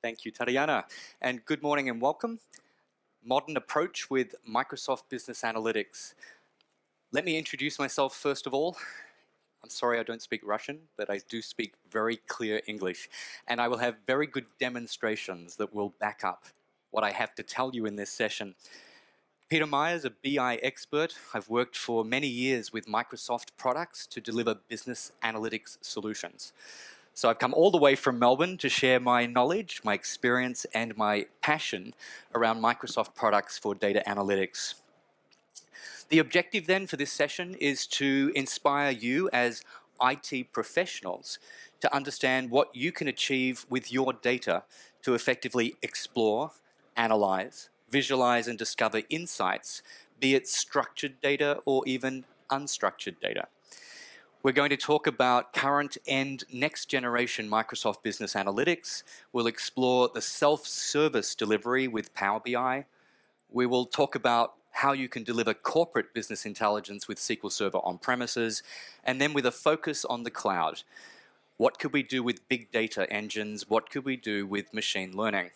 Thank you, Tariana. And good morning and welcome. Modern approach with Microsoft Business Analytics. Let me introduce myself first of all. I'm sorry I don't speak Russian, but I do speak very clear English. And I will have very good demonstrations that will back up what I have to tell you in this session. Peter Myers, a BI expert. I've worked for many years with Microsoft products to deliver business analytics solutions. So I've come all the way from Melbourne to share my knowledge, my experience, and my passion around Microsoft products for data analytics. The objective then for this session is to inspire you as IT professionals to understand what you can achieve with your data to effectively explore, analyze, visualize, and discover insights, be it structured data or even unstructured data. We're going to talk about current and next generation Microsoft Business Analytics. We'll explore the self-service delivery with Power BI. We will talk about how you can deliver corporate business intelligence with SQL Server on-premises, and then with a focus on the cloud. What could we do with big data engines? What could we do with machine learning?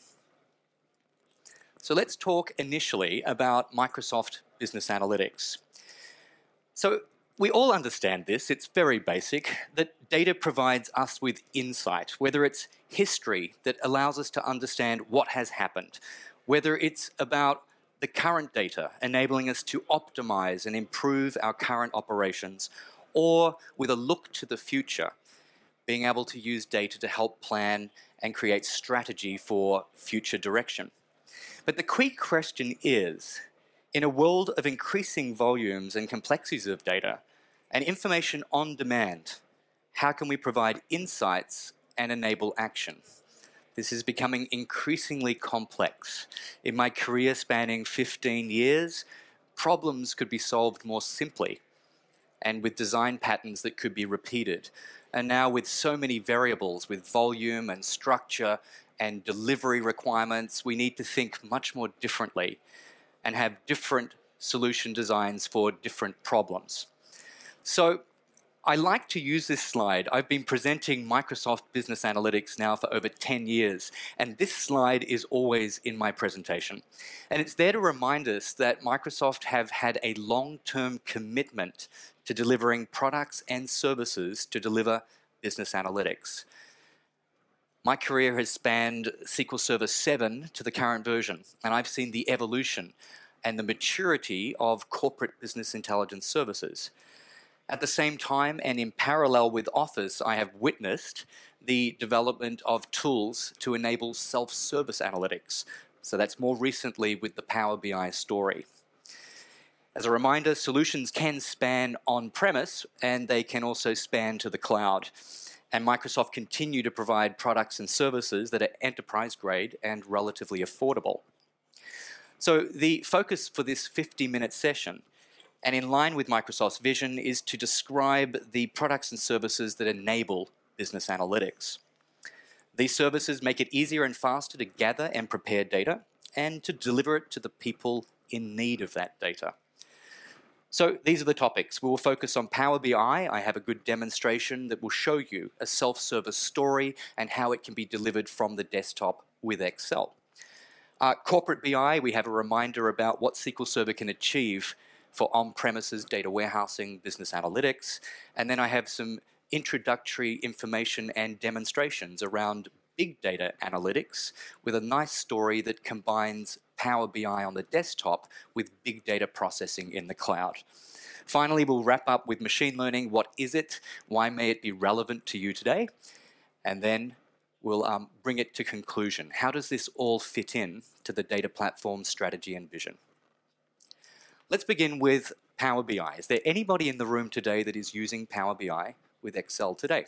So let's talk initially about Microsoft Business Analytics. So we all understand this, it's very basic, that data provides us with insight, whether it's history that allows us to understand what has happened, whether it's about the current data enabling us to optimize and improve our current operations, or with a look to the future, being able to use data to help plan and create strategy for future direction. But the key question is, in a world of increasing volumes and complexities of data and information on demand, how can we provide insights and enable action? This is becoming increasingly complex. In my career spanning 15 years, problems could be solved more simply and with design patterns that could be repeated. And now with so many variables, with volume and structure and delivery requirements, we need to think much more differently and have different solution designs for different problems. So I like to use this slide. I've been presenting Microsoft Business Analytics now for over 10 years, and this slide is always in my presentation. And it's there to remind us that Microsoft have had a long-term commitment to delivering products and services to deliver business analytics. My career has spanned SQL Server 7 to the current version, and I've seen the evolution and the maturity of corporate business intelligence services. At the same time, and in parallel with Office, I have witnessed the development of tools to enable self-service analytics. So that's more recently with the Power BI story. As a reminder, solutions can span on-premise, and they can also span to the cloud. And Microsoft continue to provide products and services that are enterprise-grade and relatively affordable. So the focus for this 50-minute session, and in line with Microsoft's vision, is to describe the products and services that enable business analytics. These services make it easier and faster to gather and prepare data and to deliver it to the people in need of that data. So these are the topics. We will focus on Power BI. I have a good demonstration that will show you a self-service story and how it can be delivered from the desktop with Excel. Corporate BI, we have a reminder about what SQL Server can achieve for on-premises data warehousing, business analytics. And then I have some introductory information and demonstrations around big data analytics with a nice story that combines Power BI on the desktop with big data processing in the cloud. Finally, we'll wrap up with machine learning. What is it? Why may it be relevant to you today? And then we'll bring it to conclusion. How does this all fit in to the data platform strategy and vision? Let's begin with Power BI. Is there anybody in the room today that is using Power BI with Excel today?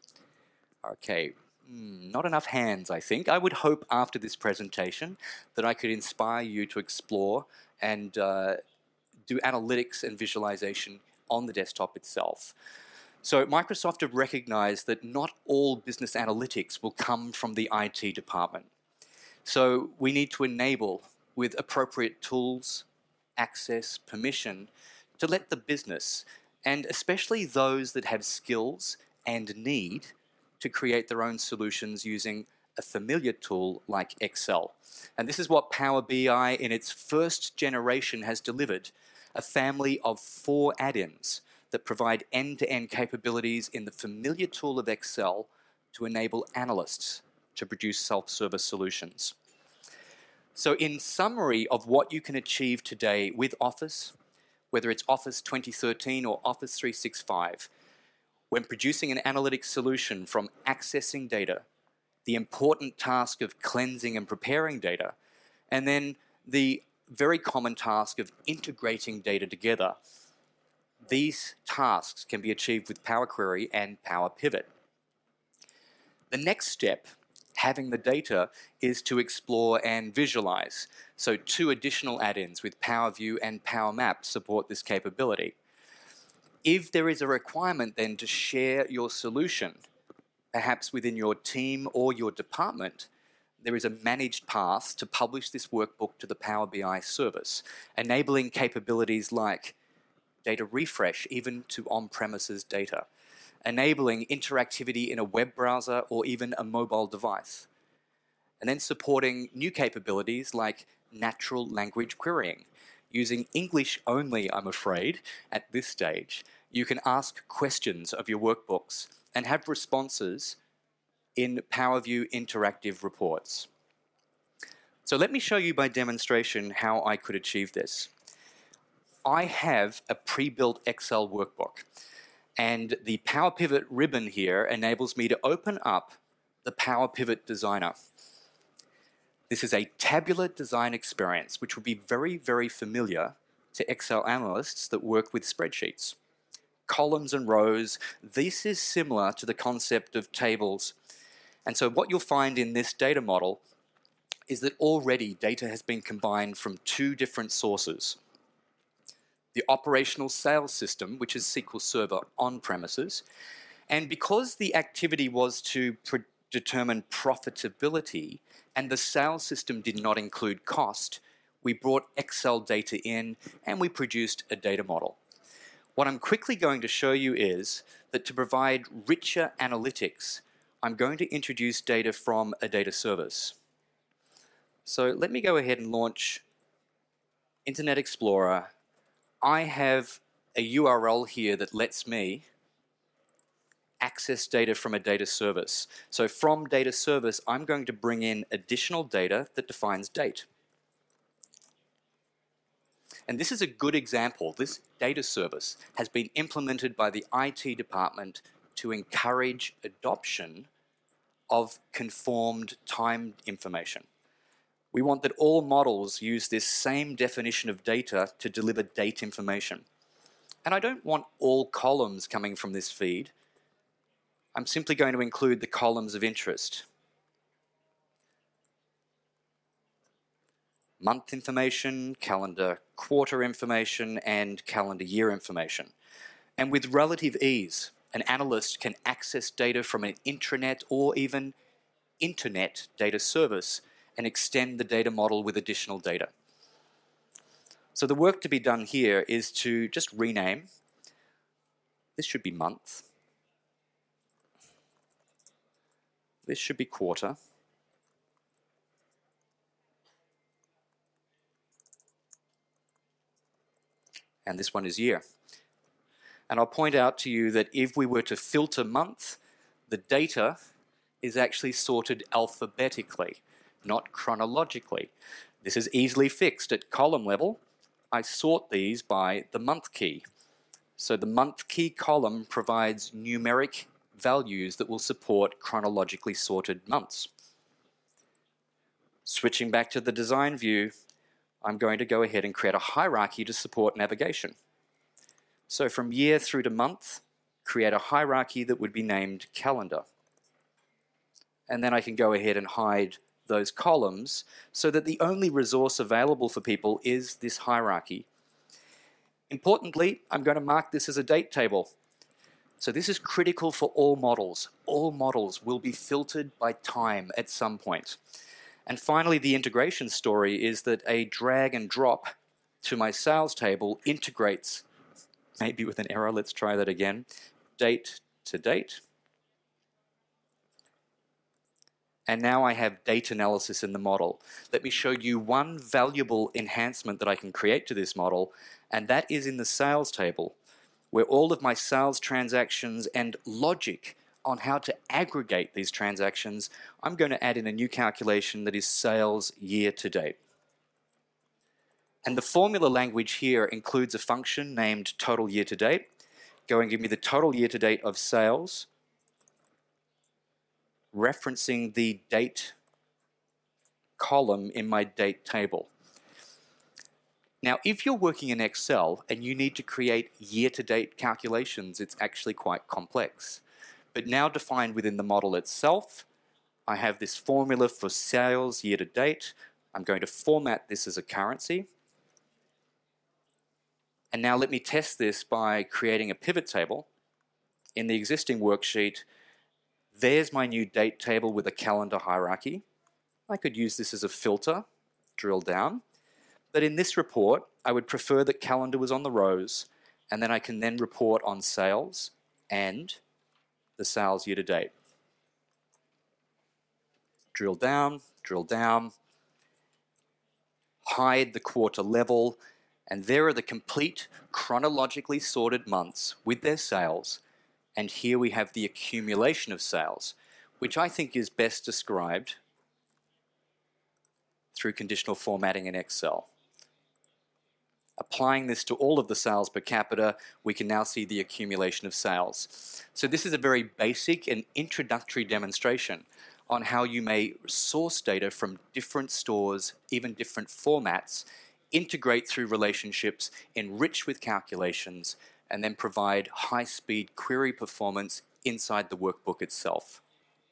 Okay, not enough hands, I think. I would hope after this presentation that I could inspire you to explore and do analytics and visualization on the desktop itself. So Microsoft have recognized that not all business analytics will come from the IT department. So we need to enable with appropriate tools, access, permission to let the business, and especially those that have skills and need to create their own solutions using a familiar tool like Excel. And this is what Power BI in its first generation has delivered, a family of 4 add-ins that provide end-to-end capabilities in the familiar tool of Excel to enable analysts to produce self-service solutions. So in summary of what you can achieve today with Office, whether it's Office 2013 or Office 365, when producing an analytics solution from accessing data, the important task of cleansing and preparing data, and then the very common task of integrating data together, these tasks can be achieved with Power Query and Power Pivot. The next step, having the data, is to explore and visualize. So 2 additional add-ins with Power View and Power Map support this capability. If there is a requirement then to share your solution, perhaps within your team or your department, there is a managed path to publish this workbook to the Power BI service, enabling capabilities like data refresh even to on-premises data, enabling interactivity in a web browser or even a mobile device, and then supporting new capabilities like natural language querying. Using English only, I'm afraid, at this stage, you can ask questions of your workbooks and have responses in PowerView interactive reports. So let me show you by demonstration how I could achieve this. I have a pre-built Excel workbook, and the Power Pivot ribbon here enables me to open up the Power Pivot Designer. This is a tabular design experience which will be very, very familiar to Excel analysts that work with spreadsheets. Columns and rows, this is similar to the concept of tables. And so what you'll find in this data model is that already data has been combined from 2 different sources. The operational sales system, which is SQL Server on premises, and because the activity was to determine profitability and the sales system did not include cost, we brought Excel data in and we produced a data model. What I'm quickly going to show you is that to provide richer analytics, I'm going to introduce data from a data service. So let me go ahead and launch Internet Explorer. I have a URL here that lets me access data from a data service. So from data service, I'm going to bring in additional data that defines date. And this is a good example. This data service has been implemented by the IT department to encourage adoption of conformed time information. We want that all models use this same definition of data to deliver date information. And I don't want all columns coming from this feed. I'm simply going to include the columns of interest. Month information, calendar quarter information, and calendar year information. And with relative ease, an analyst can access data from an intranet or even internet data service and extend the data model with additional data. So the work to be done here is to just rename. This should be month. This should be quarter. And this one is year. And I'll point out to you that if we were to filter month, the data is actually sorted alphabetically, not chronologically. This is easily fixed at column level. I sort these by the month key. So the month key column provides numeric values that will support chronologically sorted months. Switching back to the design view, I'm going to go ahead and create a hierarchy to support navigation. So from year through to month, create a hierarchy that would be named calendar. And then I can go ahead and hide those columns so that the only resource available for people is this hierarchy. Importantly, I'm going to mark this as a date table. So this is critical for all models. All models will be filtered by time at some point. And finally, the integration story is that a drag and drop to my sales table integrates, maybe with an error, let's try that again, date to date. And now I have data analysis in the model. Let me show you one valuable enhancement that I can create to this model, and that is in the sales table, where all of my sales transactions and logic on how to aggregate these transactions, I'm going to add in a new calculation that is sales year to date. And the formula language here includes a function named total year to date, going to give me the total year to date of sales, referencing the date column in my date table. Now, if you're working in Excel and you need to create year-to-date calculations, it's actually quite complex. But now defined within the model itself, I have this formula for sales year-to-date. I'm going to format this as a currency. And now let me test this by creating a pivot table. In the existing worksheet, there's my new date table with a calendar hierarchy. I could use this as a filter, drill down. But in this report, I would prefer that calendar was on the rows, and then I can then report on sales and the sales year to date. Drill down, hide the quarter level, and there are the complete chronologically sorted months with their sales, and here we have the accumulation of sales, which I think is best described through conditional formatting in Excel. Applying this to all of the sales per capita, we can now see the accumulation of sales. So this is a very basic and introductory demonstration on how you may source data from different stores, even different formats, integrate through relationships, enrich with calculations, and then provide high-speed query performance inside the workbook itself.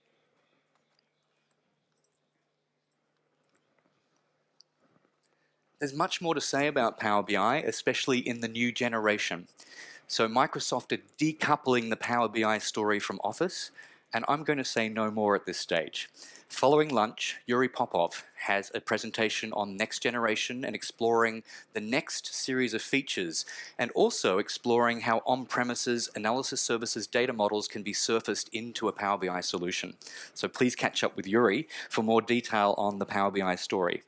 There's much more to say about Power BI, especially in the new generation. So Microsoft are decoupling the Power BI story from Office, and I'm going to say no more at this stage. Following lunch, Yuri Popov has a presentation on next generation and exploring the next series of features, and also exploring how on-premises analysis services data models can be surfaced into a Power BI solution. So please catch up with Yuri for more detail on the Power BI story.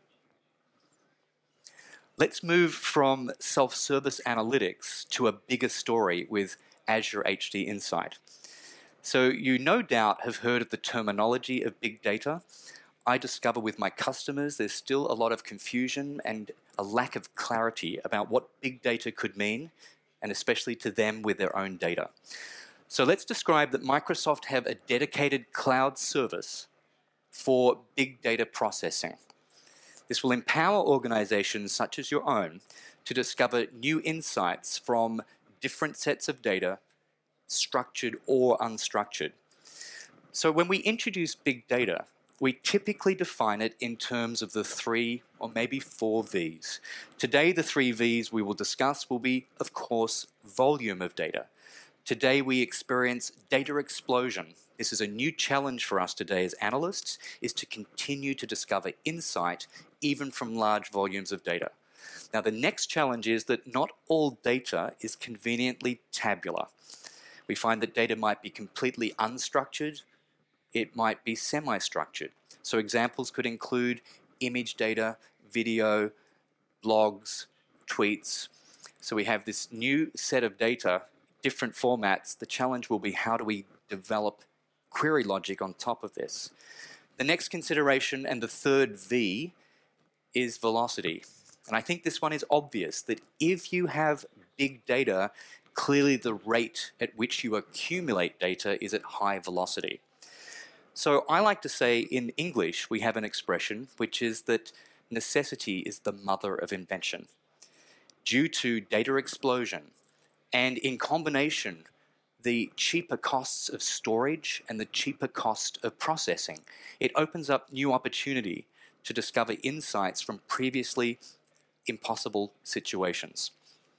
Let's move from self-service analytics to a bigger story with Azure HD Insight. So you no doubt have heard of the terminology of big data. I discover with my customers there's still a lot of confusion and a lack of clarity about what big data could mean, and especially to them with their own data. So let's describe that Microsoft have a dedicated cloud service for big data processing. This will empower organizations such as your own to discover new insights from different sets of data, structured or unstructured. So when we introduce big data, we typically define it in terms of the 3 or maybe 4 V's. Today, the 3 V's we will discuss will be, of course, volume of data. Today, we experience data explosion. This is a new challenge for us today as analysts, is to continue to discover insight even from large volumes of data. Now, the next challenge is that not all data is conveniently tabular. We find that data might be completely unstructured, it might be semi-structured. So examples could include image data, video, blogs, tweets. So we have this new set of data, different formats. The challenge will be how do we develop query logic on top of this. The next consideration, and the third V, is velocity. And I think this one is obvious, that if you have big data, clearly the rate at which you accumulate data is at high velocity. So I like to say in English we have an expression which is that necessity is the mother of invention. Due to data explosion and in combination the cheaper costs of storage and the cheaper cost of processing, it opens up new opportunity to discover insights from previously impossible situations.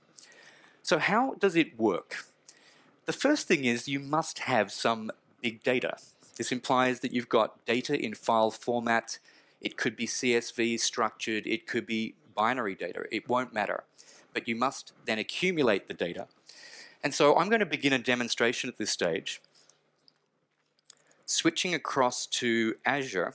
So how does it work? The first thing is you must have some big data. This implies that you've got data in file format. It could be CSV structured, it could be binary data, it won't matter. But you must then accumulate the data. And so I'm going to begin a demonstration at this stage. Switching across to Azure,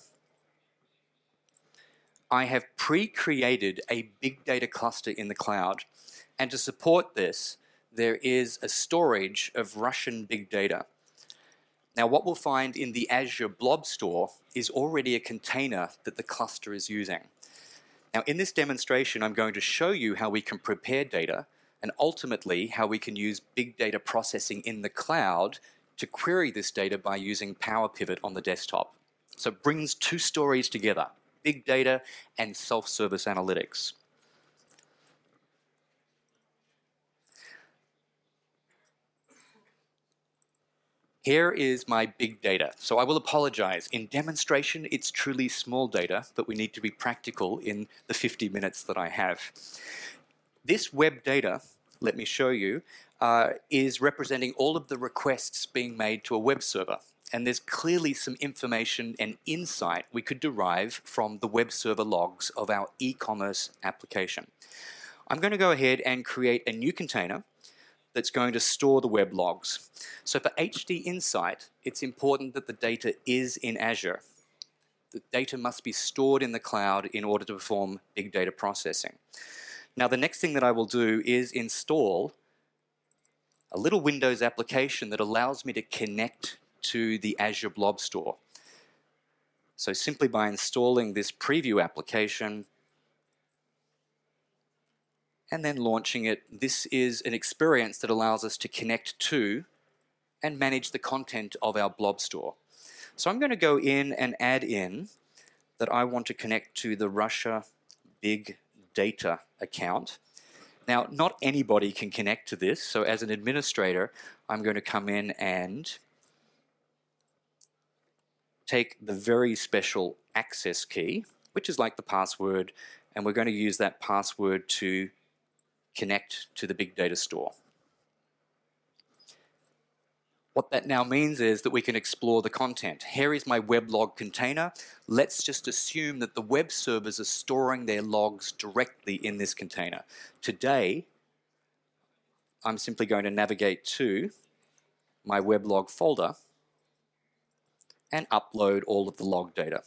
I have pre-created a big data cluster in the cloud. And to support this, there is a storage of Russian big data. Now, what we'll find in the Azure Blob Store is already a container that the cluster is using. Now, in this demonstration, I'm going to show you how we can prepare data and ultimately how we can use big data processing in the cloud to query this data by using Power Pivot on the desktop. So it brings two stories together: big data and self-service analytics. Here is my big data. So I will apologize. In demonstration, it's truly small data, but we need to be practical in the 50 minutes that I have. This web data, let me show you, is representing all of the requests being made to a web server. And there's clearly some information and insight we could derive from the web server logs of our e-commerce application. I'm going to go ahead and create a new container that's going to store the web logs. So for HD Insight, it's important that the data is in Azure. The data must be stored in the cloud in order to perform big data processing. Now, the next thing that I will do is install a little Windows application that allows me to connect to the Azure Blob Store. So simply by installing this preview application and then launching it, this is an experience that allows us to connect to and manage the content of our Blob Store. So I'm going to go in and add in that I want to connect to the Russia Big Data account. Now, not anybody can connect to this, so as an administrator, I'm going to come in and take the very special access key, which is like the password, and we're going to use that password to connect to the big data store. What that now means is that we can explore the content. Here is my weblog container. Let's just assume that the web servers are storing their logs directly in this container. Today, I'm simply going to navigate to my weblog folder and upload all of the log data.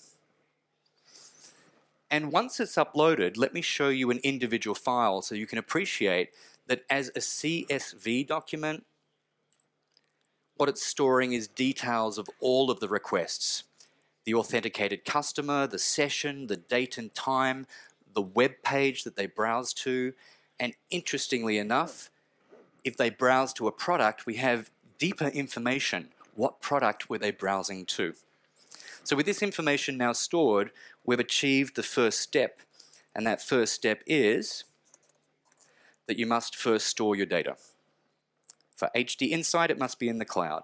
And once it's uploaded, let me show you an individual file so you can appreciate that as a CSV document, what it's storing is details of all of the requests: the authenticated customer, the session, the date and time, the web page that they browse to, and interestingly enough, if they browse to a product, we have deeper information. What product were they browsing to? So with this information now stored, we've achieved the first step, and that first step is that you must first store your data. For HD Insight, it must be in the cloud.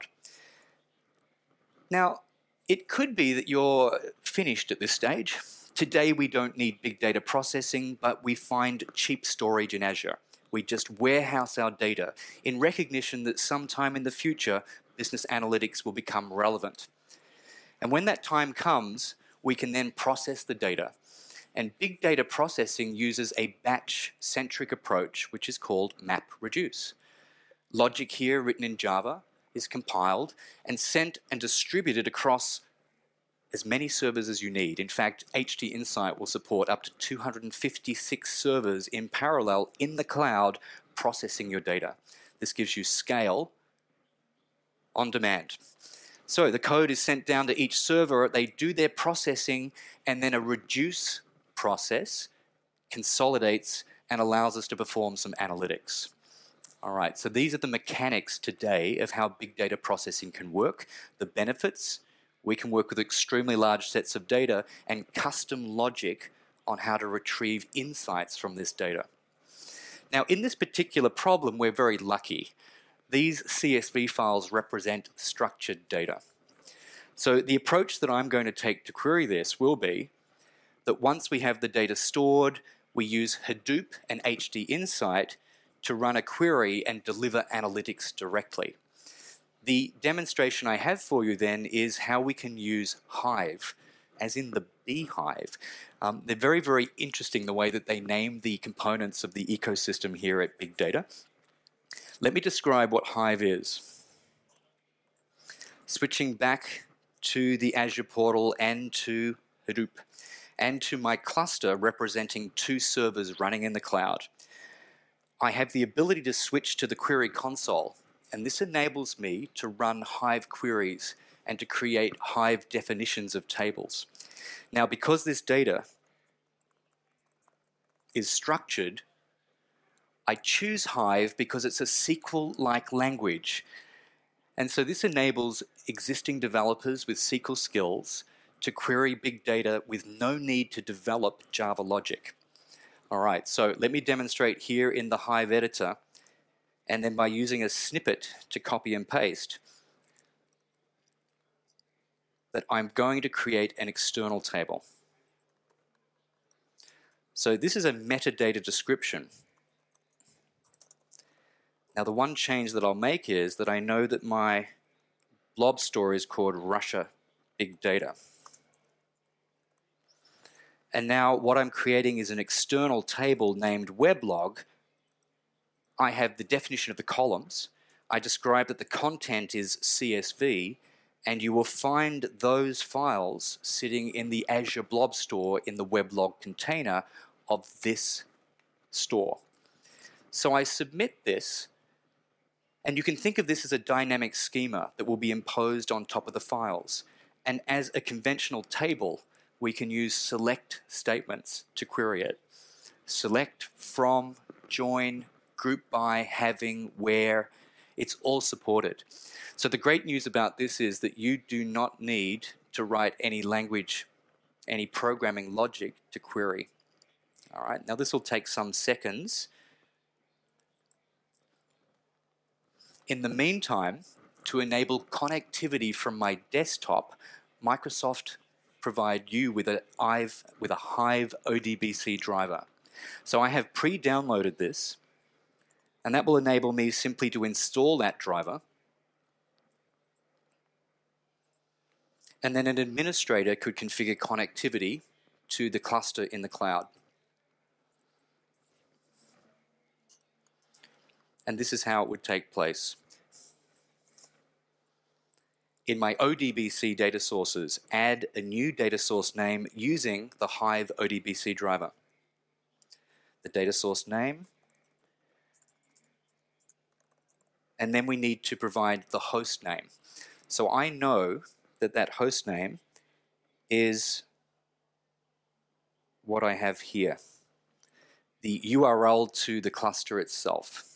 Now, it could be that you're finished at this stage. Today, we don't need big data processing, but we find cheap storage in Azure. We just warehouse our data in recognition that sometime in the future, business analytics will become relevant. And when that time comes, we can then process the data. And big data processing uses a batch-centric approach, which is called MapReduce. Logic here, written in Java, is compiled and sent and distributed across as many servers as you need. In fact, HD Insight will support up to 256 servers in parallel in the cloud processing your data. This gives you scale on demand. So the code is sent down to each server, they do their processing, and then a reduce process consolidates and allows us to perform some analytics. All right, so these are the mechanics today of how big data processing can work. The benefits: we can work with extremely large sets of data and custom logic on how to retrieve insights from this data. Now, in this particular problem, we're very lucky. These CSV files represent structured data. So the approach that I'm going to take to query this will be that once we have the data stored, we use Hadoop and HD Insight to run a query and deliver analytics directly. The demonstration I have for you then is how we can use Hive, as in the beehive. They're very, very interesting the way that they name the components of the ecosystem here at Big Data. Let me describe what Hive is. Switching back to the Azure portal and to Hadoop, and to my cluster representing 2 servers running in the cloud. I have the ability to switch to the query console, and this enables me to run Hive queries and to create Hive definitions of tables. Now, because this data is structured, I choose Hive because it's a SQL-like language. And so this enables existing developers with SQL skills to query big data with no need to develop Java logic. All right, so let me demonstrate here in the Hive editor, and then by using a snippet to copy and paste, that I'm going to create an external table. So this is a metadata description. Now, the one change that I'll make is that I know that my blob store is called Russia Big Data. And now what I'm creating is an external table named weblog. I have the definition of the columns. I describe that the content is CSV, and you will find those files sitting in the Azure Blob Store in the weblog container of this store. So I submit this, and you can think of this as a dynamic schema that will be imposed on top of the files. And as a conventional table, we can use select statements to query it. Select, from, join, group by, having, where, it's all supported. So the great news about this is that you do not need to write any language, any programming logic to query. All right, now this will take some seconds. In the meantime, to enable connectivity from my desktop, Microsoft provide you with a Hive ODBC driver. So I have pre-downloaded this, and that will enable me simply to install that driver. And then an administrator could configure connectivity to the cluster in the cloud. And this is how it would take place. In my ODBC data sources, add a new data source name using the Hive ODBC driver. The data source name. And then we need to provide the host name. So I know that that host name is what I have here, the URL to the cluster itself.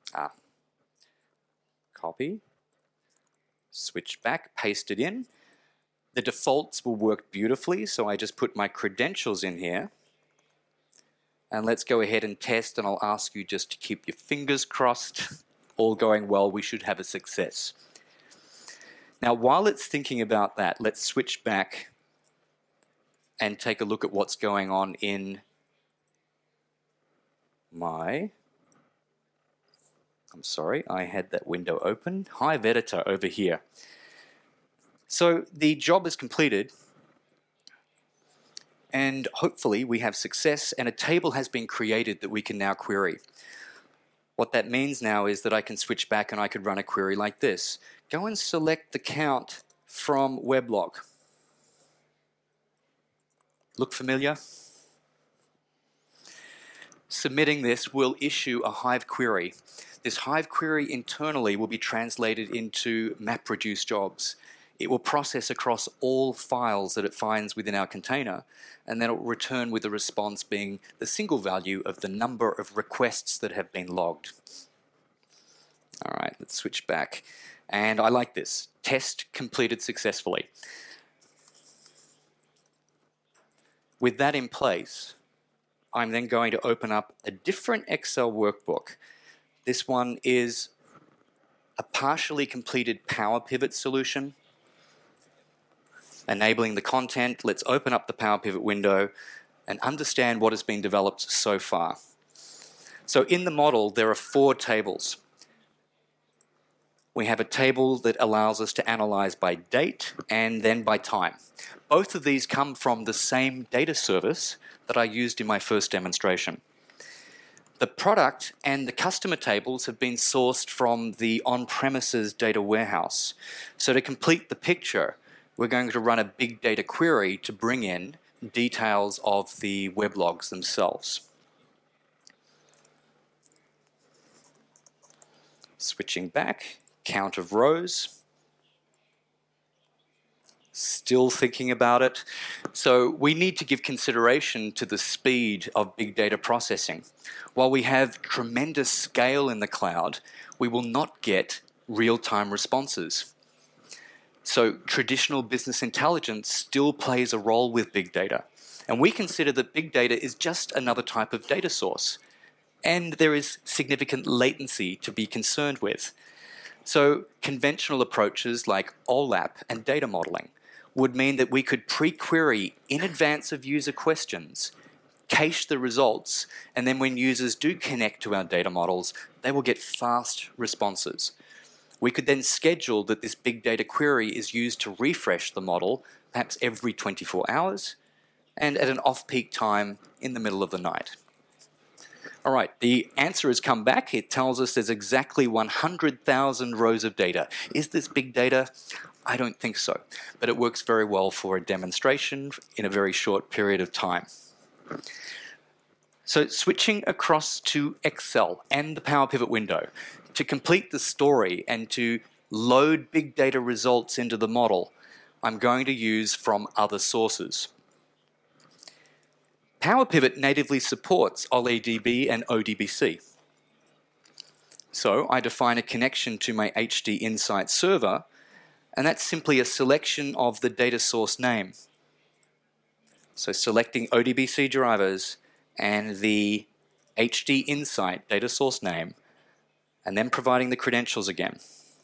Copy, switch back, paste it in. The defaults will work beautifully, so I just put my credentials in here. And let's go ahead and test, and I'll ask you just to keep your fingers crossed. All going well, we should have a success. Now, while it's thinking about that, let's switch back and take a look at what's going on in my... I'm sorry, I had that window open. Hive editor over here. So the job is completed, and hopefully we have success, and a table has been created that we can now query. What that means now is that I can switch back and I could run a query like this. Go and select the count from weblog. Look familiar? Submitting this will issue a Hive query. This Hive query internally will be translated into MapReduce jobs. It will process across all files that it finds within our container, and then it will return with a response being the single value of the number of requests that have been logged. All right, let's switch back. And I like this. Test completed successfully. With that in place, I'm then going to open up a different Excel workbook. This one is a partially completed Power Pivot solution, enabling the content. Let's open up the Power Pivot window and understand what has been developed so far. So in the model, there are 4 tables. We have a table that allows us to analyze by date and then by time. Both of these come from the same data service that I used in my first demonstration. The product and the customer tables have been sourced from the on-premises data warehouse. So to complete the picture, we're going to run a big data query to bring in details of the weblogs themselves. Switching back, count of rows. Still thinking about it. So we need to give consideration to the speed of big data processing. While we have tremendous scale in the cloud, we will not get real-time responses. So traditional business intelligence still plays a role with big data. And we consider that big data is just another type of data source. And there is significant latency to be concerned with. So conventional approaches like OLAP and data modeling would mean that we could pre-query in advance of user questions, cache the results, and then when users do connect to our data models, they will get fast responses. We could then schedule that this big data query is used to refresh the model, perhaps every 24 hours, and at an off-peak time in the middle of the night. All right, the answer has come back. It tells us there's exactly 100,000 rows of data. Is this big data? I don't think so, but it works very well for a demonstration in a very short period of time. So switching across to Excel and the Power Pivot window, to complete the story and to load big data results into the model, I'm going to use from other sources. Power Pivot natively supports OLEDB and ODBC. So I define a connection to my HD Insight server, and that's simply a selection of the data source name. So selecting ODBC drivers and the HD Insight data source name, and then providing the credentials again.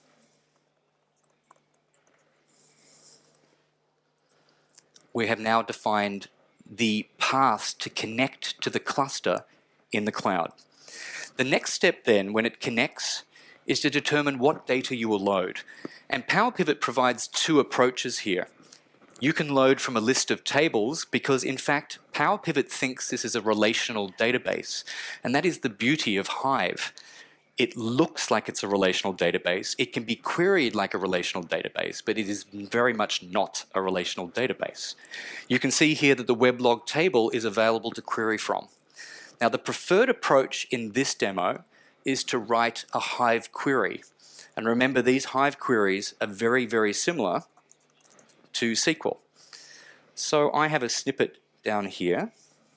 We have now defined the path to connect to the cluster in the cloud. The next step then, when it connects, is to determine what data you will load. And Power Pivot provides two approaches here. You can load from a list of tables because, in fact, Power Pivot thinks this is a relational database. And that is the beauty of Hive. It looks like it's a relational database. It can be queried like a relational database, but it is very much not a relational database. You can see here that the weblog table is available to query from. Now, the preferred approach in this demo is to write a Hive query. And remember, these Hive queries are very, very similar to SQL. So I have a snippet down here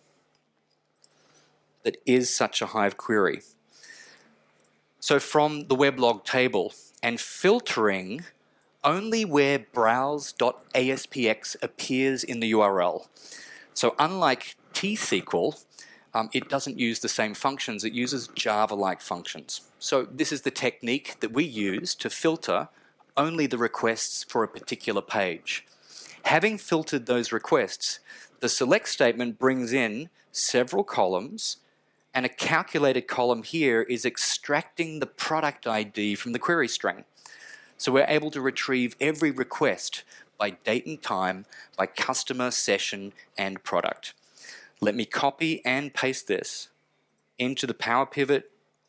that is such a Hive query. So from the weblog table and filtering only where browse.aspx appears in the URL. So unlike T-SQL, it doesn't use the same functions, it uses Java-like functions. So this is the technique that we use to filter only the requests for a particular page. Having filtered those requests, the select statement brings in several columns, and a calculated column here is extracting the product ID from the query string. So we're able to retrieve every request by date and time, by customer, session, and product. Let me copy and paste this into the Power Pivot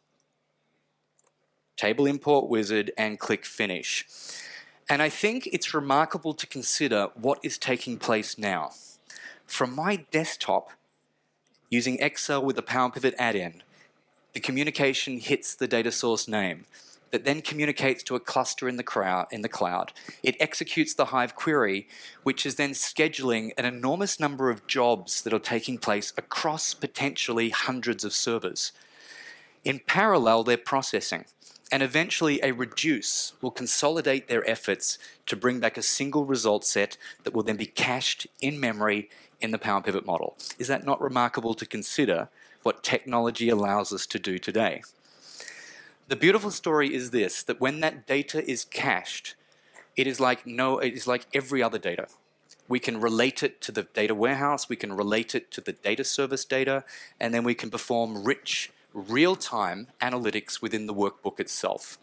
table import wizard and click Finish. And I think it's remarkable to consider what is taking place now. From my desktop, using Excel with the Power Pivot add-in, the communication hits the data source name that then communicates to a cluster in the cloud. It executes the Hive query, which is then scheduling an enormous number of jobs that are taking place across potentially hundreds of servers. In parallel, they're processing, and eventually a reduce will consolidate their efforts to bring back a single result set that will then be cached in memory in the Power Pivot model. Is that not remarkable to consider what technology allows us to do today? The beautiful story is this, that when that data is cached, it is like every other data. We can relate it to the data warehouse, we can relate it to the data service data, and then we can perform rich, real-time analytics within the workbook itself.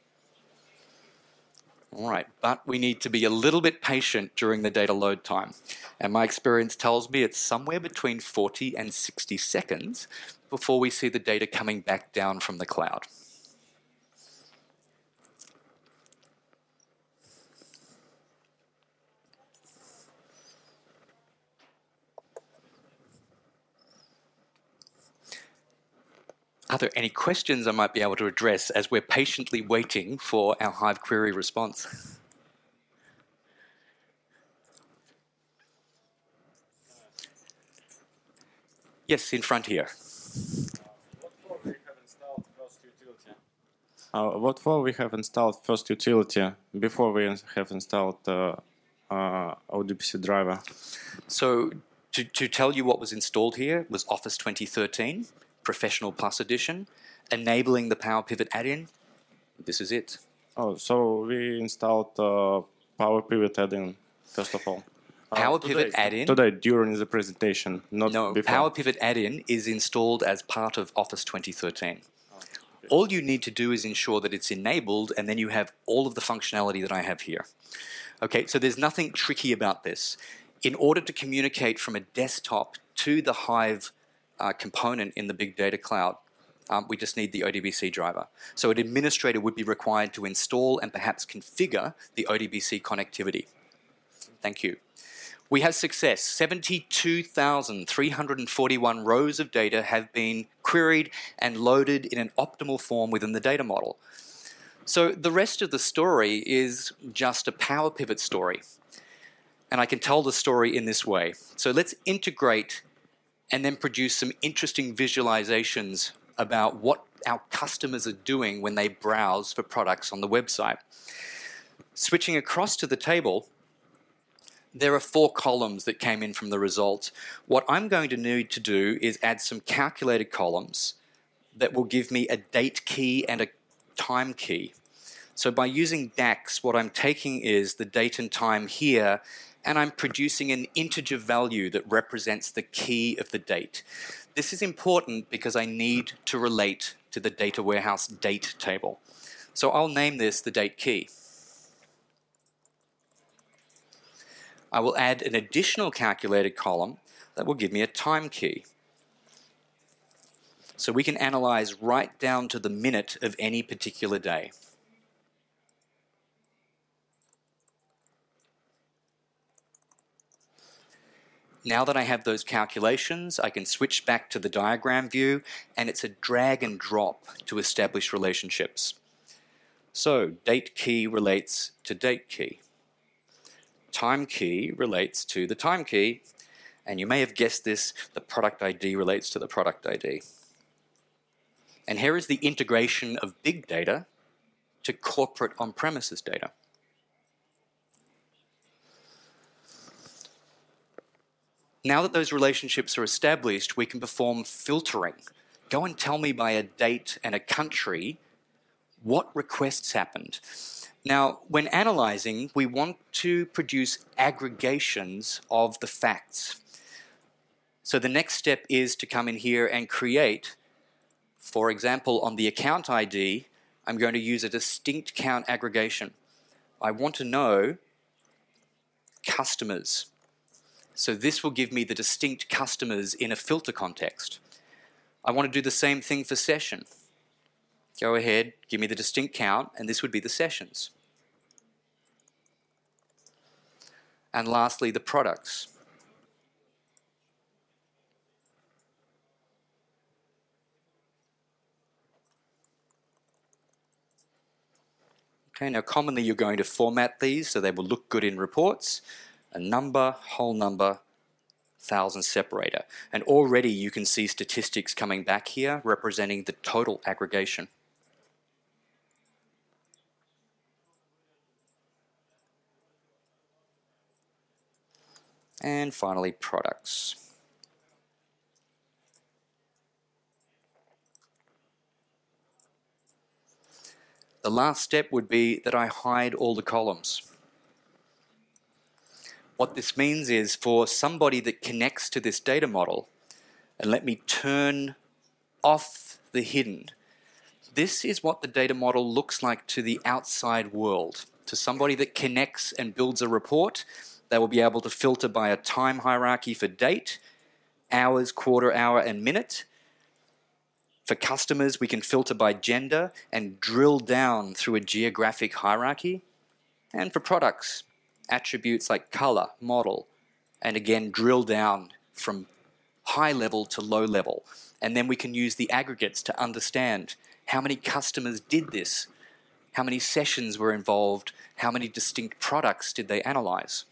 All right, but we need to be a little bit patient during the data load time. And my experience tells me it's somewhere between 40 and 60 seconds before we see the data coming back down from the cloud. Are there any questions I might be able to address as we're patiently waiting for our Hive query response? Yes, in front here. What for we have installed first utility before we have installed ODBC driver? So to tell you what was installed here was Office 2013, Professional Plus Edition, enabling the Power Pivot add-in. This is it. Oh, so we installed Power Pivot add-in first of all. Power Pivot add-in. Today during the presentation, not before. Power Pivot add-in is installed as part of Office 2013. All you need to do is ensure that it's enabled, and then you have all of the functionality that I have here. Okay, so there's nothing tricky about this. In order to communicate from a desktop to the Hive component in the Big Data Cloud, we just need the ODBC driver. So an administrator would be required to install and perhaps configure the ODBC connectivity. Thank you. We have success. 72,341 rows of data have been queried and loaded in an optimal form within the data model. So the rest of the story is just a Power Pivot story. And I can tell the story in this way. So let's integrate and then produce some interesting visualizations about what our customers are doing when they browse for products on the website. Switching across to the table, there are 4 columns that came in from the results. What I'm going to need to do is add some calculated columns that will give me a date key and a time key. So by using DAX, what I'm taking is the date and time here, and I'm producing an integer value that represents the key of the date. This is important because I need to relate to the data warehouse date table. So I'll name this the date key. I will add an additional calculated column that will give me a time key. So we can analyze right down to the minute of any particular day. Now that I have those calculations, I can switch back to the diagram view, and it's a drag and drop to establish relationships. So date key relates to date key. Time key relates to the time key, and you may have guessed this, the product ID relates to the product ID. And here is the integration of big data to corporate on-premises data. Now that those relationships are established, we can perform filtering. Go and tell me by a date and a country what requests happened. Now, when analyzing, we want to produce aggregations of the facts. So the next step is to come in here and create, for example, on the account ID, I'm going to use a distinct count aggregation. I want to know customers. So this will give me the distinct customers in a filter context. I want to do the same thing for session. Go ahead, give me the distinct count, and this would be the sessions. And lastly, the products. Okay, now commonly you're going to format these so they will look good in reports. A number, whole number, thousand separator. And already you can see statistics coming back here representing the total aggregation. And finally, products. The last step would be that I hide all the columns. What this means is for somebody that connects to this data model, and let me turn off the hidden. This is what the data model looks like to the outside world. To somebody that connects and builds a report, they will be able to filter by a time hierarchy for date, hours, quarter, hour, and minute. For customers, we can filter by gender and drill down through a geographic hierarchy. And for products, attributes like color, model, and again, drill down from high level to low level. And then we can use the aggregates to understand how many customers did this, how many sessions were involved, how many distinct products did they analyze.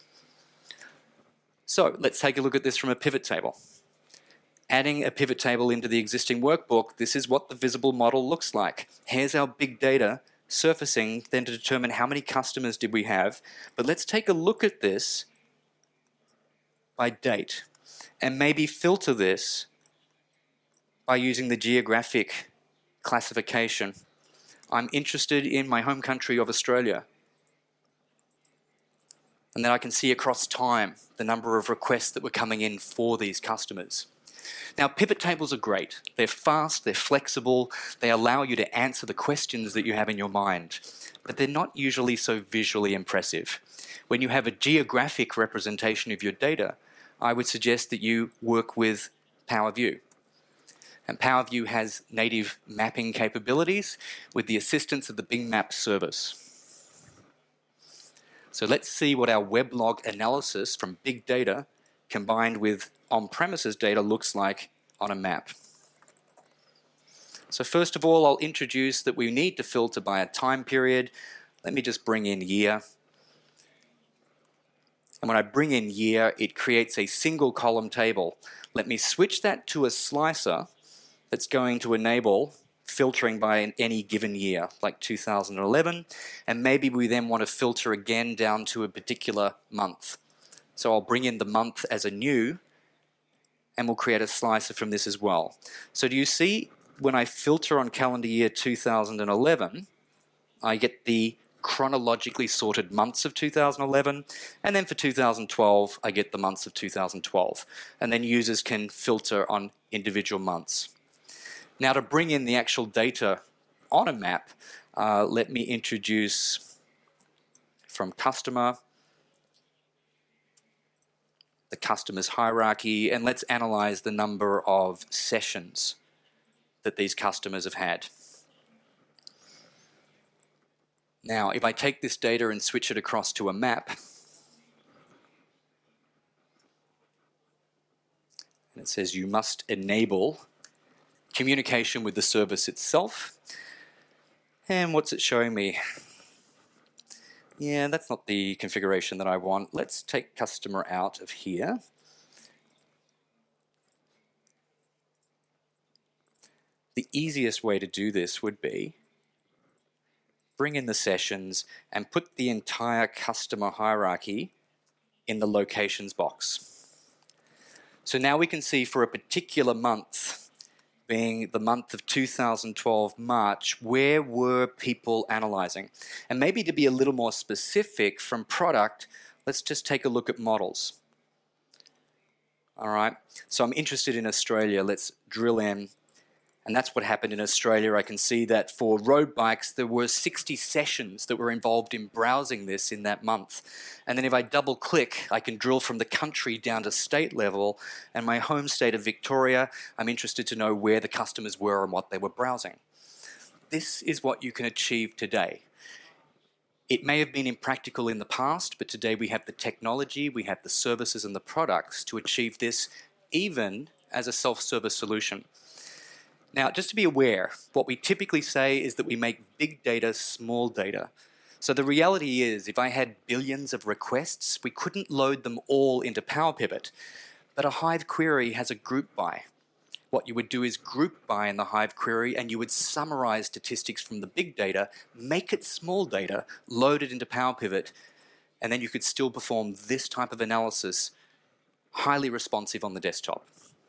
So let's take a look at this from a pivot table. Adding a pivot table into the existing workbook, this is what the visible model looks like. Here's our big data surfacing then to determine how many customers did we have. But let's take a look at this by date and maybe filter this by using the geographic classification. I'm interested in my home country of Australia. And then I can see across time the number of requests that were coming in for these customers. Now, pivot tables are great. They're fast, they're flexible, they allow you to answer the questions that you have in your mind, but they're not usually so visually impressive. When you have a geographic representation of your data, I would suggest that you work with Power View. And Power View has native mapping capabilities with the assistance of the Bing Maps service. So let's see what our weblog analysis from big data combined with on-premises data looks like on a map. So first of all, I'll introduce that we need to filter by a time period. Let me just bring in year. And when I bring in year, it creates a single column table. Let me switch that to a slicer that's going to enable filtering by any given year, like 2011, and maybe we then want to filter again down to a particular month. So I'll bring in the month as a new, and we'll create a slicer from this as well. So do you see when I filter on calendar year 2011, I get the chronologically sorted months of 2011, and then for 2012, I get the months of 2012. And then users can filter on individual months. Now, to bring in the actual data on a map, let me introduce from customer, the customer's hierarchy, and let's analyze the number of sessions that these customers have had. Now, if I take this data and switch it across to a map, and it says you must enable communication with the service itself. And what's it showing me? Yeah, that's not the configuration that I want. Let's take customer out of here. The easiest way to do this would be bring in the sessions and put the entire customer hierarchy in the locations box. So now we can see for a particular month, being the month of 2012 March, where were people analyzing? And maybe to be a little more specific from product, let's just take a look at models. All right, so I'm interested in Australia. Let's drill in. And that's what happened in Australia. I can see that for road bikes, there were 60 sessions that were involved in browsing this in that month. And then if I double click, I can drill from the country down to state level. And my home state of Victoria, I'm interested to know where the customers were and what they were browsing. This is what you can achieve today. It may have been impractical in the past, but today we have the technology, we have the services and the products to achieve this even as a self-service solution. Now, just to be aware, what we typically say is that we make big data small data. So the reality is, if I had billions of requests, we couldn't load them all into Power Pivot. But a Hive query has a group by. What you would do is group by in the Hive query, and you would summarize statistics from the big data, make it small data, load it into Power Pivot, and then you could still perform this type of analysis, highly responsive on the desktop.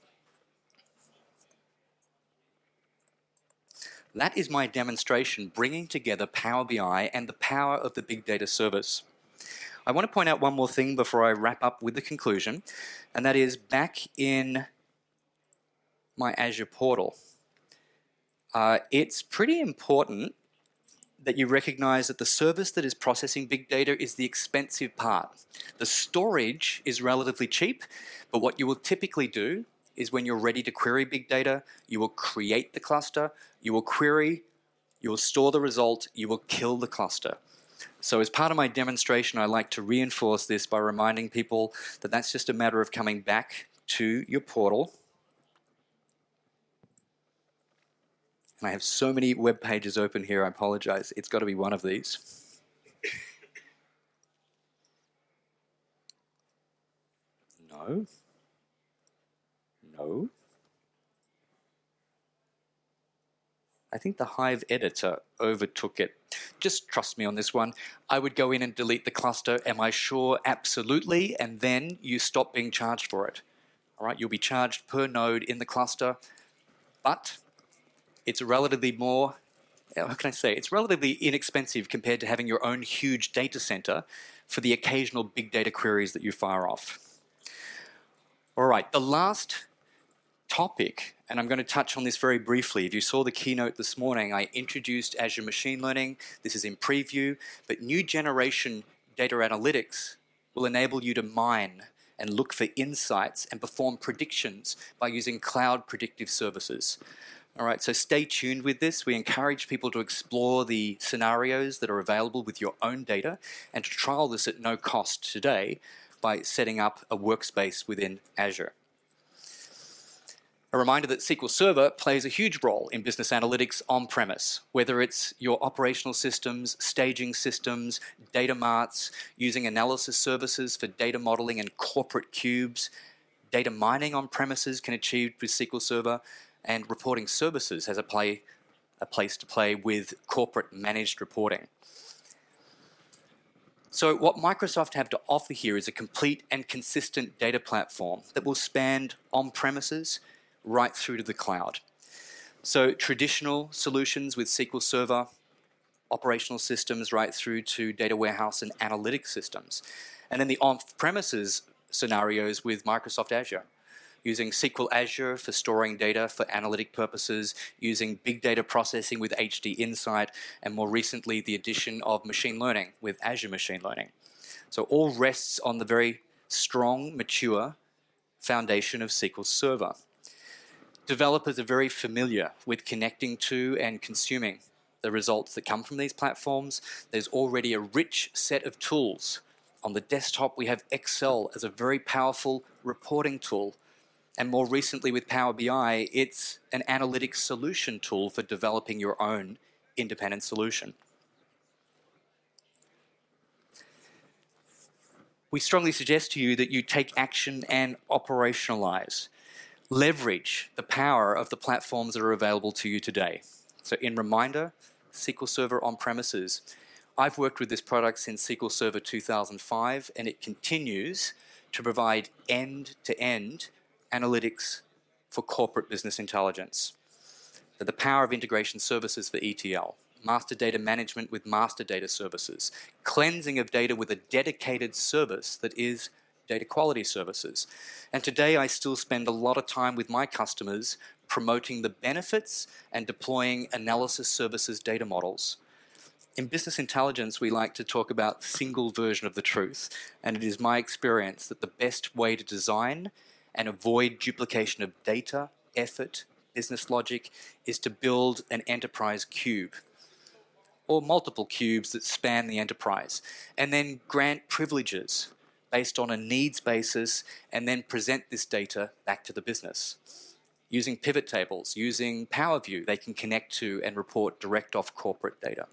That is my demonstration bringing together Power BI and the power of the Big Data Service. I want to point out one more thing before I wrap up with the conclusion, and that is back in my Azure portal. It's pretty important that you recognize that the service that is processing big data is the expensive part. The storage is relatively cheap, but what you will typically do is when you're ready to query big data, you will create the cluster, you will query, you will store the result, you will kill the cluster. So as part of my demonstration, I like to reinforce this by reminding people that that's just a matter of coming back to your portal I have so many web pages open here, I apologize. It's got to be one of these. No. No. I think the Hive editor overtook it. Just trust me on this one. I would go in and delete the cluster. Am I sure? Absolutely. And then you stop being charged for it. All right, you'll be charged per node in the cluster, but it's relatively more, how can I say, it's relatively inexpensive compared to having your own huge data center for the occasional big data queries that you fire off. All right, the last topic, and I'm going to touch on this very briefly. If you saw the keynote this morning, I introduced Azure Machine Learning. This is in preview, but new generation data analytics will enable you to mine and look for insights and perform predictions by using cloud predictive services. All right, so stay tuned with this. We encourage people to explore the scenarios that are available with your own data and to trial this at no cost today by setting up a workspace within Azure. A reminder that SQL Server plays a huge role in business analytics on-premise, whether it's your operational systems, staging systems, data marts, using analysis services for data modeling and corporate cubes. Data mining on-premises can achieve with SQL Server, and reporting services has a place to play with corporate managed reporting. So what Microsoft have to offer here is a complete and consistent data platform that will span on-premises right through to the cloud. So traditional solutions with SQL Server, operational systems right through to data warehouse and analytics systems. And then the on-premises scenarios with Microsoft Azure, using SQL Azure for storing data for analytic purposes, using big data processing with HD Insight, and more recently the addition of machine learning with Azure Machine Learning. So all rests on the very strong, mature foundation of SQL Server. Developers are very familiar with connecting to and consuming the results that come from these platforms. There's already a rich set of tools. On the desktop, we have Excel as a very powerful reporting tool. And more recently with Power BI, it's an analytics solution tool for developing your own independent solution. We strongly suggest to you that you take action and operationalize. Leverage the power of the platforms that are available to you today. So in reminder, SQL Server on-premises. I've worked with this product since SQL Server 2005, and it continues to provide end-to-end analytics for corporate business intelligence. So the power of integration services for ETL, master data management with master data services, cleansing of data with a dedicated service that is data quality services. And today I still spend a lot of time with my customers promoting the benefits and deploying analysis services data models. In business intelligence, we like to talk about single version of the truth, and it is my experience that the best way to design and avoid duplication of data, effort, business logic is to build an enterprise cube or multiple cubes that span the enterprise, and then grant privileges based on a needs basis, and then present this data back to the business. Using pivot tables, using Power View, they can connect to and report direct off corporate data.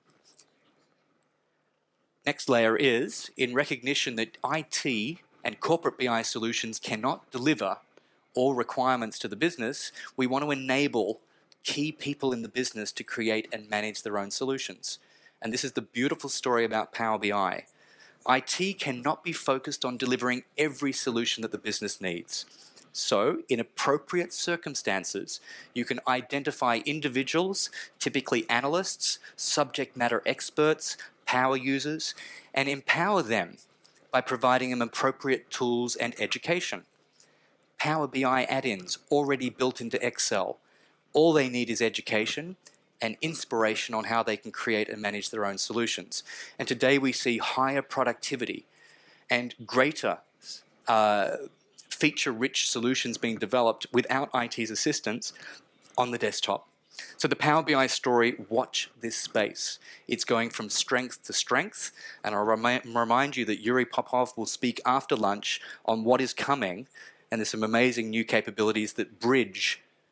Next layer is, in recognition that IT and corporate BI solutions cannot deliver all requirements to the business, we want to enable key people in the business to create and manage their own solutions. And this is the beautiful story about Power BI. IT cannot be focused on delivering every solution that the business needs. So, in appropriate circumstances, you can identify individuals, typically analysts, subject matter experts, power users, and empower them by providing them appropriate tools and education. Power BI add-ins already built into Excel. All they need is education and inspiration on how they can create and manage their own solutions. And today we see higher productivity and greater feature-rich solutions being developed without IT's assistance on the desktop. So the Power BI story, watch this space. It's going from strength to strength, and I'll remind you that Yuri Popov will speak after lunch on what is coming, and there's some amazing new capabilities that bridge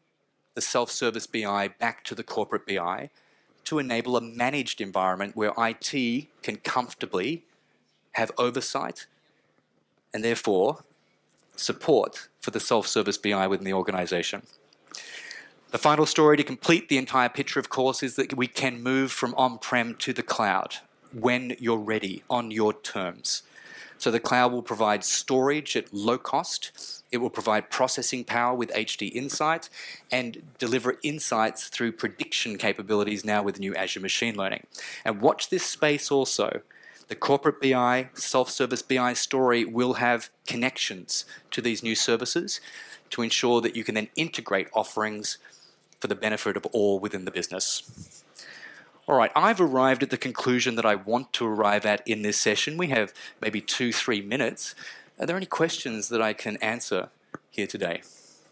the self-service BI back to the corporate BI to enable a managed environment where IT can comfortably have oversight and therefore support for the self-service BI within the organization. The final story to complete the entire picture, of course, is that we can move from on-prem to the cloud when you're ready, on your terms. So the cloud will provide storage at low cost. It will provide processing power with HD Insight and deliver insights through prediction capabilities now with new Azure Machine Learning. And watch this space also. The corporate BI, self-service BI story will have connections to these new services to ensure that you can then integrate offerings for the benefit of all within the business. All right, I've arrived at the conclusion that I want to arrive at in this session. We have maybe 2-3 minutes. Are there any questions that I can answer here today?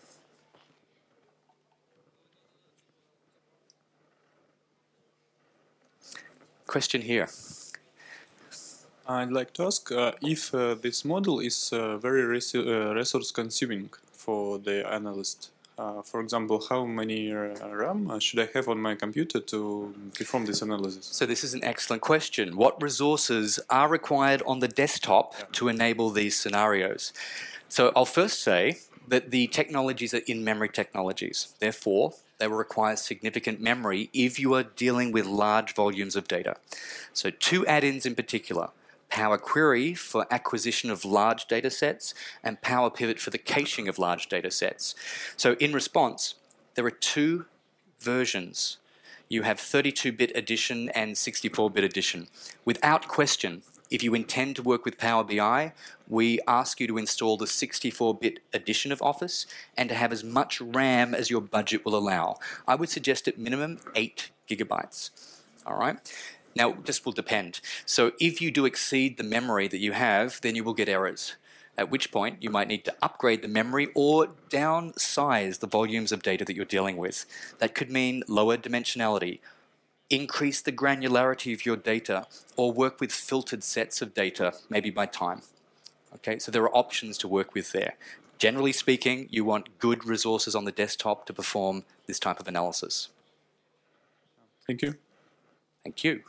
Question here. I'd like to ask if this model is very resource consuming for the analyst. For example, how many RAM should I have on my computer to perform this analysis? So this is an excellent question. What resources are required on the desktop to enable these scenarios? So I'll first say that the technologies are in-memory technologies. Therefore, they will require significant memory if you are dealing with large volumes of data. So 2 add-ins in particular: Power Query for acquisition of large data sets and Power Pivot for the caching of large data sets. So in response, there are 2 versions. You have 32-bit edition and 64-bit edition. Without question, if you intend to work with Power BI, we ask you to install the 64-bit edition of Office and to have as much RAM as your budget will allow. I would suggest at minimum 8 gigabytes. All right? Now, this will depend. So if you do exceed the memory that you have, then you will get errors, at which point you might need to upgrade the memory or downsize the volumes of data that you're dealing with. That could mean lower dimensionality, increase the granularity of your data, or work with filtered sets of data, maybe by time. Okay, so there are options to work with there. Generally speaking, you want good resources on the desktop to perform this type of analysis. Thank you. Thank you.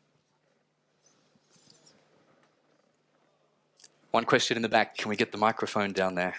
One question in the back. Can we get the microphone down there?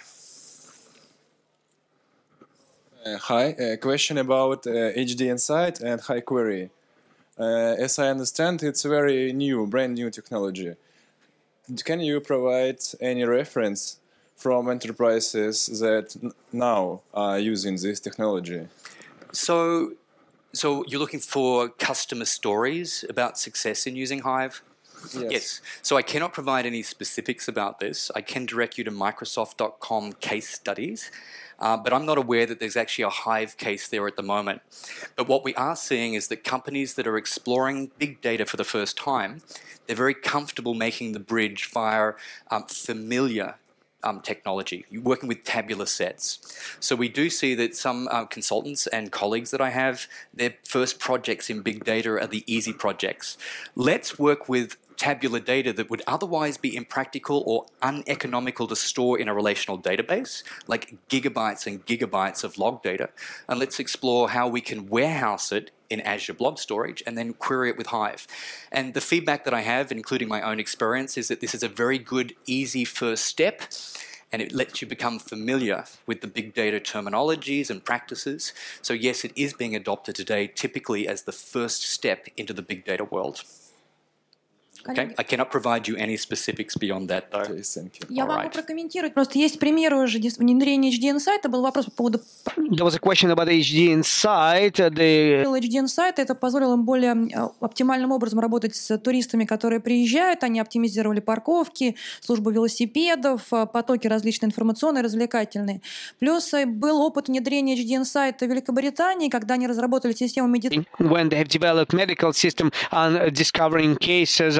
Hi, a question about HD Insight and High Query. As I understand, it's a very new, brand new technology. Can you provide any reference from enterprises that now are using this technology? So you're looking for customer stories about success in using Hive? Yes. So I cannot provide any specifics about this. I can direct you to Microsoft.com case studies, but I'm not aware that there's actually a Hive case there at the moment. But what we are seeing is that companies that are exploring big data for the first time, they're very comfortable making the bridge via familiar technology, working with tabular sets. So we do see that some consultants and colleagues that I have, their first projects in big data are the easy projects. Let's work with tabular data that would otherwise be impractical or uneconomical to store in a relational database, like gigabytes and gigabytes of log data, and let's explore how we can warehouse it in Azure Blob Storage and then query it with Hive. And the feedback that I have, including my own experience, is that this is a very good, easy first step, and it lets you become familiar with the big data terminologies and practices. So yes, it is being adopted today typically as the first step into the big data world. Okay? I cannot provide you any specifics beyond that, though. Я могу прокомментировать. Просто есть примеры уже внедрения HD Insight. Был вопрос по поводу... There was a question about HD Insight. HD Insight это позволило им более оптимальным образом работать с туристами, которые приезжают. Они оптимизировали парковки, службу велосипедов, потоки различные информационные, развлекательные. Плюс был опыт внедрения HD Insight в Великобритании, когда они разработали систему медицины. When they have developed medical system and discovering cases and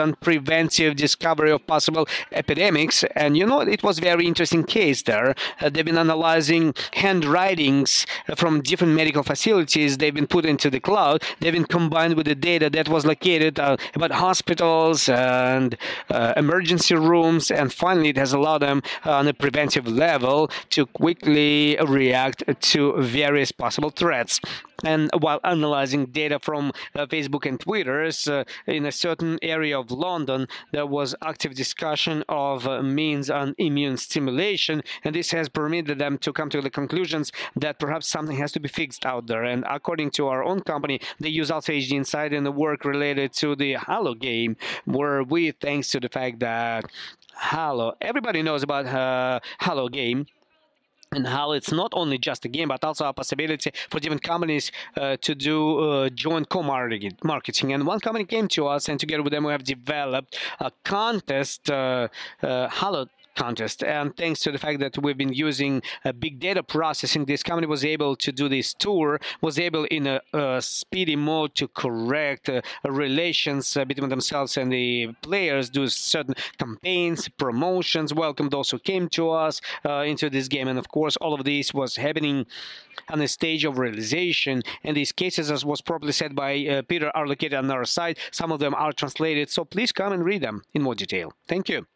on preventive discovery of possible epidemics. And it was a very interesting case there. They've been analyzing handwritings from different medical facilities. They've been put into the cloud. They've been combined with the data that was located about hospitals and emergency rooms. And finally, it has allowed them on a preventive level to quickly react to various possible threats. And while analyzing data from Facebook and Twitter, in a certain area of London, there was active discussion of means on immune stimulation, and this has permitted them to come to the conclusions that perhaps something has to be fixed out there. And according to our own company, they use also HD Insight in the work related to the Halo game, where we, thanks to the fact that Halo, everybody knows about Halo game, and how it's not only just a game, but also a possibility for different companies to do joint co-marketing. And one company came to us, and together with them, we have developed a contest, Halo contest. And thanks to the fact that we've been using big data processing, this company was able to do this tour, was able in a speedy mode to correct relations between themselves and the players, do certain campaigns, promotions, welcome those who came to us into this game. And of course, all of this was happening on a stage of realization. And these cases, as was properly said by Peter, are located on our site. Some of them are translated, so please come and read them in more detail. Thank you.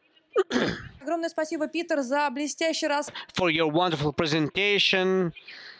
Огромное спасибо, Питер, за блестящий рассказ. For your wonderful presentation.